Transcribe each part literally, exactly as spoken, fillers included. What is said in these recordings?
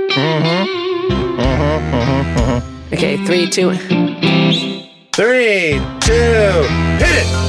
Mm-hmm. Mm-hmm. Mm-hmm. Mm-hmm. Okay, three, two. Three, two, hit it!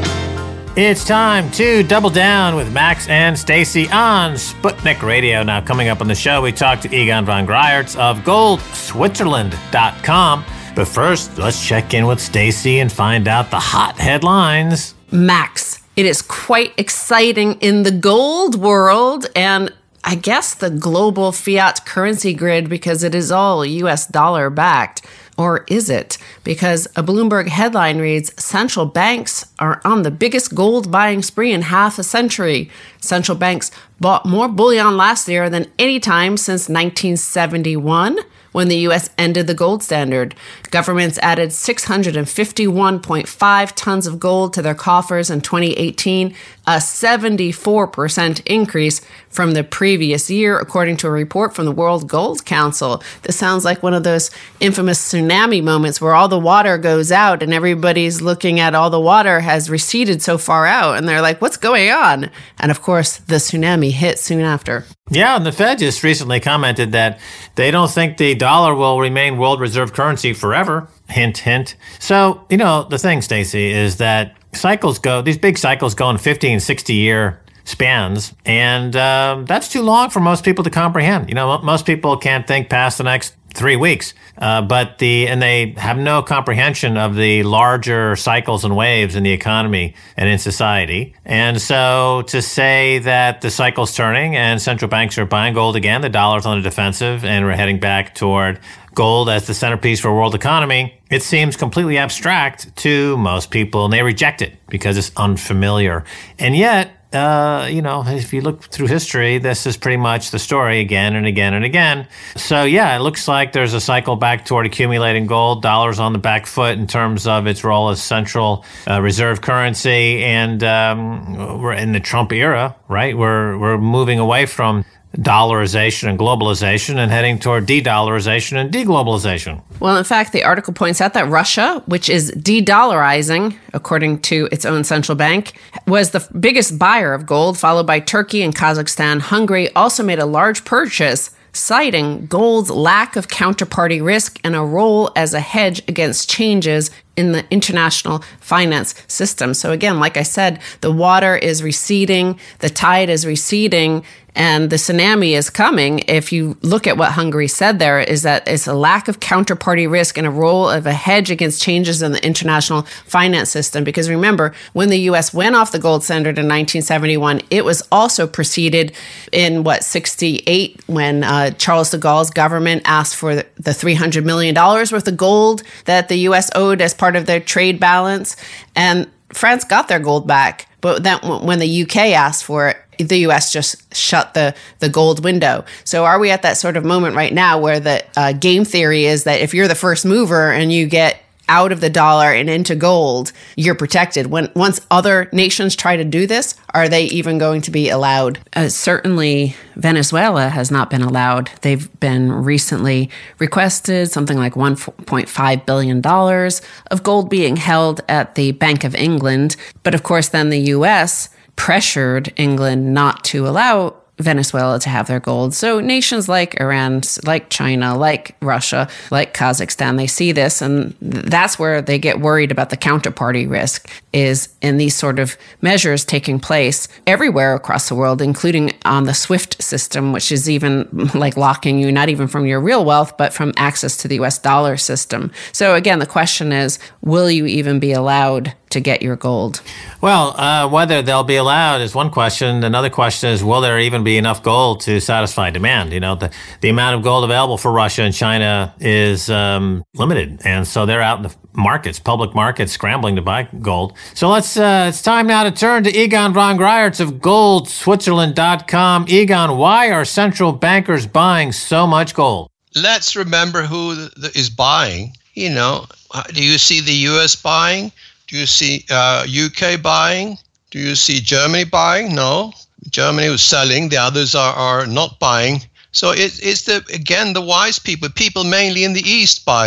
It's time to double down with Max and Stacy on Sputnik Radio. Now, coming up on the show, we talk to Egon von Greyerz of gold switzerland dot com. But first, let's check in with Stacy and find out the hot headlines. Max, it is quite exciting in the gold world and I guess the global fiat currency grid because it is all U S dollar backed. Or is it? Because a Bloomberg headline reads, central banks are on the biggest gold buying spree in half a century. Central banks bought more bullion last year than any time since nineteen seventy-one, when the U S ended the gold standard. Governments added six hundred fifty-one point five tons of gold to their coffers in twenty eighteen, a seventy-four percent increase from the previous year, according to a report from the World Gold Council. This sounds like one of those infamous tsunami moments where all the water goes out and everybody's looking at all the water has receded so far out, and they're like, what's going on? And of course, the tsunami hit soon after. Yeah, and the Fed just recently commented that they don't think the dollar will remain world reserve currency forever. Hint, hint. So, you know, the thing, Stacey, is that cycles go, these big cycles go in fifty and sixty year spans, and um, that's too long for most people to comprehend. You know, most people can't think past the next three weeks, uh, but the and they have no comprehension of the larger cycles and waves in the economy and in society. And so to say that the cycle's turning and central banks are buying gold again, the dollar's on the defensive, and we're heading back toward gold as the centerpiece for world economy, it seems completely abstract to most people, and they reject it because it's unfamiliar. And yet, Uh, you know, if you look through history, this is pretty much the story again and again and again. So, yeah, it looks like there's a cycle back toward accumulating gold. Dollar's on the back foot in terms of its role as central uh, reserve currency. And um, we're in the Trump era, right? We're we're moving away from dollarization and globalization and heading toward de-dollarization and deglobalization. Well, in fact, the article points out that Russia, which is de-dollarizing, according to its own central bank, was the biggest buyer of gold, followed by Turkey and Kazakhstan. Hungary also made a large purchase, citing gold's lack of counterparty risk and a role as a hedge against changes in the international finance system. So again, like I said, the water is receding, the tide is receding, and the tsunami is coming. If you look at what Hungary said there, is that it's a lack of counterparty risk and a role of a hedge against changes in the international finance system. Because remember, when the U S went off the gold standard in nineteen seventy-one, it was also preceded in, what, sixty-eight, when uh, Charles de Gaulle's government asked for the, the three hundred million dollars worth of gold that the U S owed as part of their trade balance. And France got their gold back. But then when the U K asked for it, the U S just shut the, the gold window. So are we at that sort of moment right now where the uh, game theory is that if you're the first mover and you get out of the dollar and into gold, you're protected? When once other nations try to do this, are they even going to be allowed? Uh, certainly, Venezuela has not been allowed. They've been recently requested something like one point five billion dollars of gold being held at the Bank of England. But of course, then the U S pressured England not to allow Venezuela to have their gold. So nations like Iran, like China, like Russia, like Kazakhstan, they see this, and that's where they get worried about the counterparty risk, is in these sort of measures taking place everywhere across the world, including on the SWIFT system, which is even like locking you not even from your real wealth, but from access to the U S dollar system. So again, the question is, will you even be allowed to get your gold? Well, uh, whether they'll be allowed is one question. Another question is, will there even be enough gold to satisfy demand? You know, the, the amount of gold available for Russia and China is um, limited. And so they're out in the markets, public markets, scrambling to buy gold. So let's, uh, it's time now to turn to Egon von Greyerz of gold switzerland dot com. Egon, why are central bankers buying so much gold? Let's remember who is buying. You know, do you see the U S buying? Do you see uh, U K buying? Do you see Germany buying? No. Germany was selling. The others are, are not buying. So it, it's, the again, the wise people, people mainly in the East buying.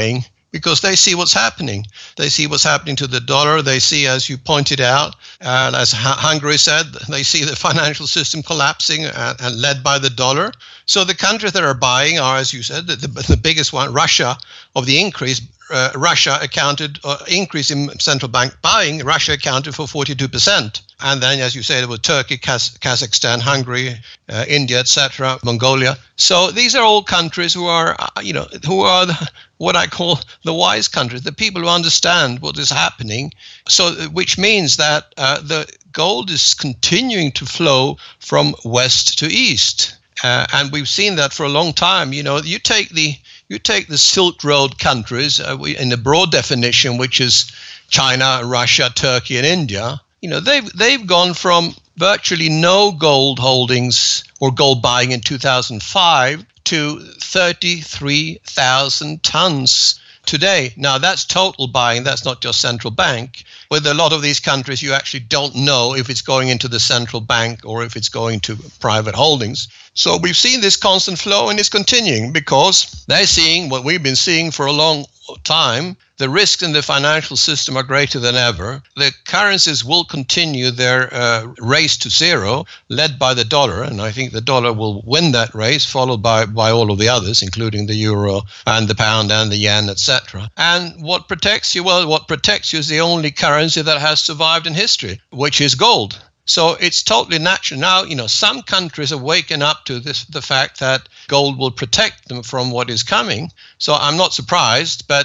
because they see what's happening. They see what's happening to the dollar. They see, as you pointed out, and as Hungary said, they see the financial system collapsing and, and led by the dollar. So the countries that are buying are, as you said, the, the, the biggest one, Russia, of the increase. Uh, Russia accounted, uh, increase in central bank buying, Russia accounted for forty-two percent. And then, as you say, there were Turkey, Kaz- Kazakhstan, Hungary, uh, India, et cetera, Mongolia. So these are all countries who are, uh, you know, who are the, what I call the wise countries, the people who understand what is happening. So, which means that uh, the gold is continuing to flow from west to east. Uh, and we've seen that for a long time. You know, you take the you take the Silk Road countries uh, we, in the broad definition, which is China, Russia, Turkey, and India. You know, they've they've gone from virtually no gold holdings or gold buying in two thousand five to thirty-three thousand tons today. Now, that's total buying. That's not just central bank. With a lot of these countries, you actually don't know if it's going into the central bank or if it's going to private holdings. So we've seen this constant flow, and it's continuing because they're seeing what we've been seeing for a long time. The risks in the financial system are greater than ever. The currencies will continue their uh, race to zero, led by the dollar, and I think the dollar will win that race, followed by, by all of the others, including the euro and the pound and the yen, et cetera. And what protects you? Well, what protects you is the only currency that has survived in history, which is gold. So it's totally natural. Now, you know, some countries are waking up to this, the fact that gold will protect them from what is coming. So I'm not surprised, but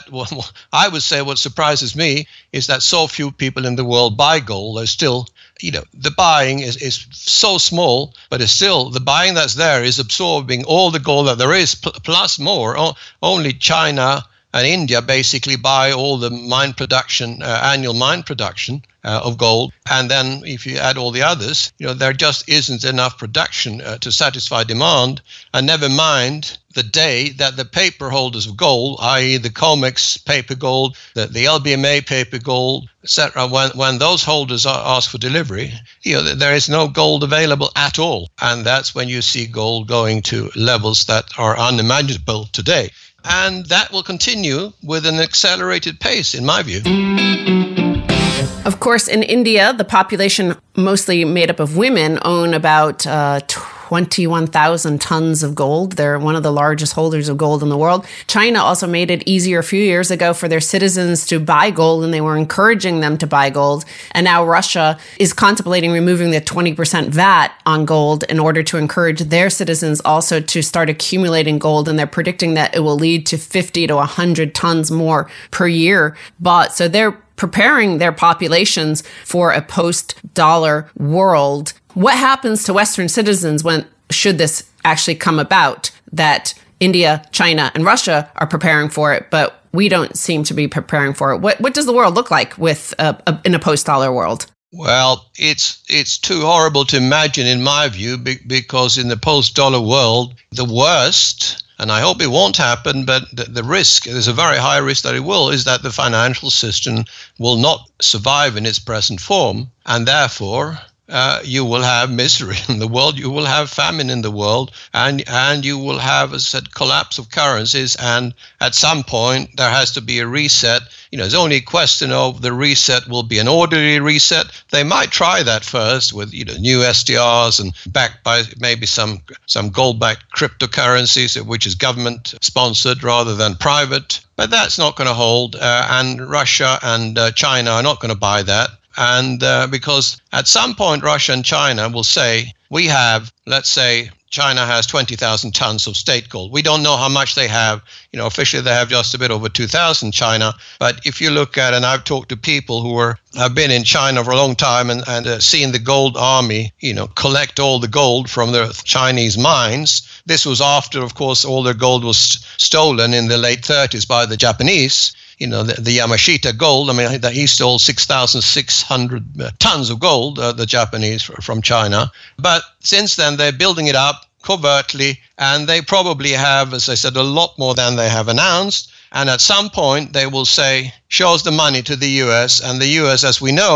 I would say what surprises me is that so few people in the world buy gold. There's still, you know, the buying is, is so small, but it's still, the buying that's there is absorbing all the gold that there is, plus more. Only China and India basically buy all the mine production, uh, annual mine production uh, of gold. And then if you add all the others, you know, there just isn't enough production uh, to satisfy demand. And never mind the day that the paper holders of gold, that is the COMEX paper gold, the, the L B M A paper gold, et cetera, when, when those holders are asked for delivery, you know, there is no gold available at all. And that's when you see gold going to levels that are unimaginable today. And that will continue with an accelerated pace, in my view. Of course, in India, the population, mostly made up of women, own about uh, twenty-one thousand tons of gold. They're one of the largest holders of gold in the world. China also made it easier a few years ago for their citizens to buy gold, and they were encouraging them to buy gold. And now Russia is contemplating removing the twenty percent V A T on gold in order to encourage their citizens also to start accumulating gold. And they're predicting that it will lead to fifty to one hundred tons more per year. But so they're preparing their populations for a post-dollar world. What happens to Western citizens when, should this actually come about, that India, China, and Russia are preparing for it, but we don't seem to be preparing for it? What what does the world look like with a, a, in a post-dollar world? Well, it's it's too horrible to imagine, in my view, because in the post-dollar world, the worst, and I hope it won't happen, but the, the risk, there's a very high risk that it will, is that the financial system will not survive in its present form, and therefore uh, you will have misery in the world, you will have famine in the world, and and you will have, as I said, collapse of currencies, and at some point there has to be a reset. You know, it's only a question of the reset will be an orderly reset. They might try that first with, you know, new S D Rs and backed by maybe some some gold-backed cryptocurrencies, which is government-sponsored rather than private. But that's not going to hold, uh, and Russia and uh, China are not going to buy that. And uh, because at some point Russia and China will say, we have, let's say, China has twenty thousand tons of state gold. We don't know how much they have. You know, officially they have just a bit over two thousand, China. But if you look at, and I've talked to people who were have been in China for a long time and, and uh, seen the gold army, you know, collect all the gold from the Chinese mines. This was after, of course, all their gold was st- stolen in the late thirties by the Japanese. You know, the, the Yamashita gold, I mean, he stole six thousand six hundred tons of gold, uh, the Japanese, from China. But since then, they're building it up covertly, and they probably have, as I said, a lot more than they have announced. And at some point, they will say, show us the money to the U S. And the U S, as we know,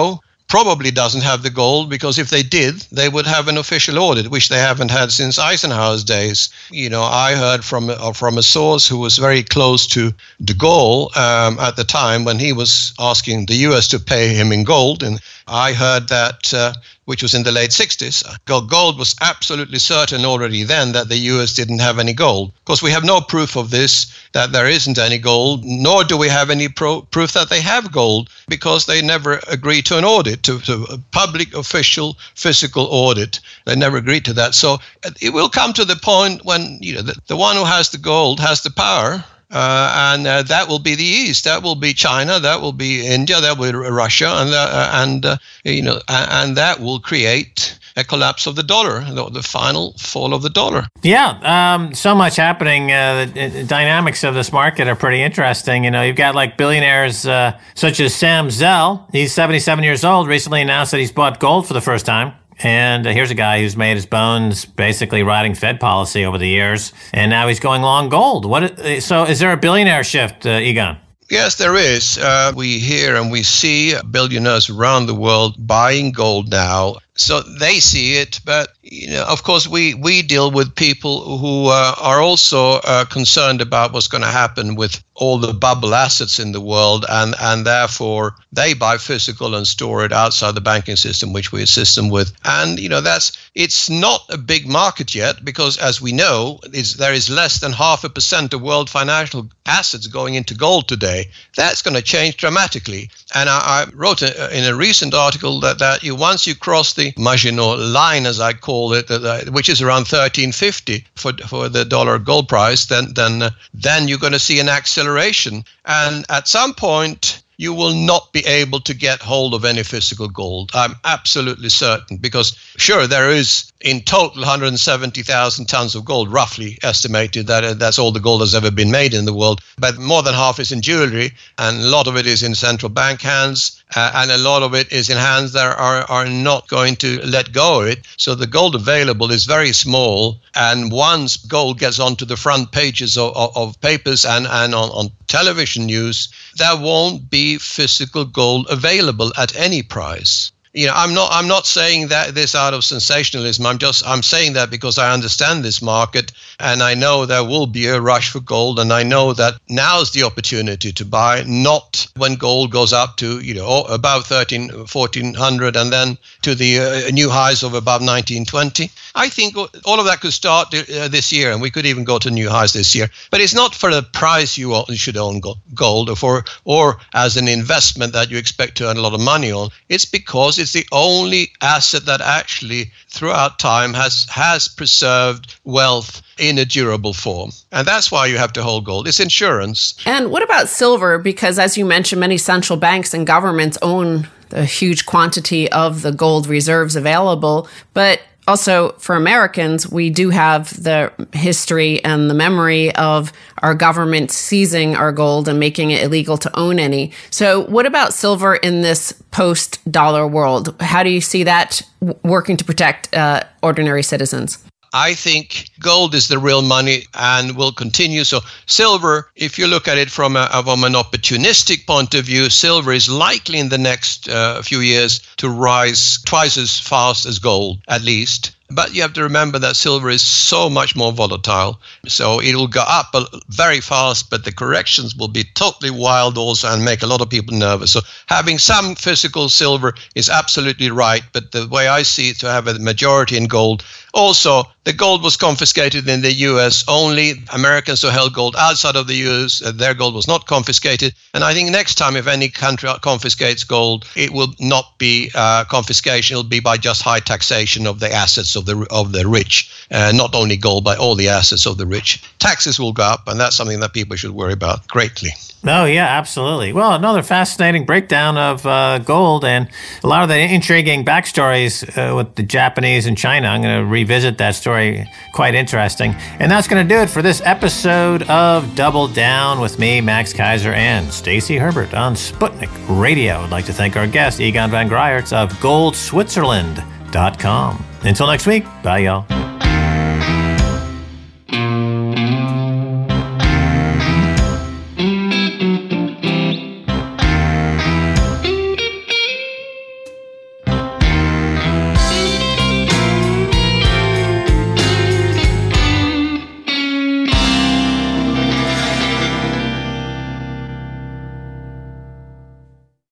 probably doesn't have the gold, because if they did, they would have an official audit, which they haven't had since Eisenhower's days. You know, I heard from uh, from a source who was very close to de Gaulle um, at the time when he was asking the U S to pay him in gold, and I heard that, uh, which was in the late sixties, gold was absolutely certain already then that the U S didn't have any gold. Of course, we have no proof of this, that there isn't any gold, nor do we have any pro- proof that they have gold, because they never agreed to an audit, to, to a public official physical audit. They never agreed to that. So it will come to the point when, you know, the, the one who has the gold has the power. Uh, and uh, that will be the East. That will be China. That will be India. That will be Russia, and uh, and uh, you know, and that will create a collapse of the dollar, the, the final fall of the dollar. Yeah, um, so much happening. Uh, the, the dynamics of this market are pretty interesting. You know, you've got like billionaires uh, such as Sam Zell. He's seventy-seven years old. Recently announced that he's bought gold for the first time. And uh, here's a guy who's made his bones basically riding Fed policy over the years, and now he's going long gold. What? So is there a billionaire shift, uh, Egon? Yes, there is. Uh, we hear and we see billionaires around the world buying gold now. So they see it, but you know, of course, we, we deal with people who uh, are also uh, concerned about what's going to happen with all the bubble assets in the world, and, and therefore they buy physical and store it outside the banking system, which we assist them with. And you know, that's it's not a big market yet, because as we know, it's, there is less than half a percent of world financial assets going into gold today. That's going to change dramatically. And I, I wrote a, in a recent article that, that you once you cross the Maginot line, as I call it, uh, which is around thirteen fifty for for the dollar gold price, then then uh, then you're going to see an acceleration, and at some point you will not be able to get hold of any physical gold. I'm absolutely certain, because sure, there is in total one hundred seventy thousand tons of gold, roughly estimated, that uh, that's all the gold that's ever been made in the world. But more than half is in jewelry, and a lot of it is in central bank hands, uh, and a lot of it is in hands that are, are not going to let go of it. So the gold available is very small, and once gold gets onto the front pages of, of, of papers and, and on, on television news, there won't be physical gold available at any price. You know, I'm not I'm not saying that this out of sensationalism. I'm just I'm saying that because I understand this market, and I know there will be a rush for gold, and I know that now's the opportunity to buy, not when gold goes up to, you know, above thirteen, fourteen hundred, and then to the uh, new highs of above nineteen twenty. I think all of that could start uh, this year, and we could even go to new highs this year. But it's not for the price you, own, you should own gold, or for or as an investment that you expect to earn a lot of money on. It's because it's the only asset that actually throughout time has has preserved wealth in a durable form. And that's why you have to hold gold. It's insurance. And what about silver? Because as you mentioned, many central banks and governments own a huge quantity of the gold reserves available. But also, for Americans, we do have the history and the memory of our government seizing our gold and making it illegal to own any. So what about silver in this post-dollar world? How do you see that working to protect uh, ordinary citizens? I think gold is the real money and will continue. So silver, if you look at it from, a, from an opportunistic point of view, silver is likely in the next uh, few years to rise twice as fast as gold, at least. But you have to remember that silver is so much more volatile. So it will go up very fast, but the corrections will be totally wild also and make a lot of people nervous. So having some physical silver is absolutely right. But the way I see it, to have a majority in gold. Also, the gold was confiscated in the U S. Only Americans who held gold outside of the U S, uh, their gold was not confiscated. And I think next time, if any country confiscates gold, it will not be uh, confiscation. It will be by just high taxation of the assets of the of the rich. Uh, not only gold, but all the assets of the rich. Taxes will go up, and that's something that people should worry about greatly. Oh, yeah, absolutely. Well, another fascinating breakdown of uh, gold and a lot of the intriguing backstories uh, with the Japanese and China. I'm going to revisit that story. Quite interesting. And that's going to do it for this episode of Double Down with me, Max Keiser, and Stacy Herbert on Sputnik Radio. I'd like to thank our guest, Egon van Greyerts of gold switzerland dot com. Until next week, bye, y'all.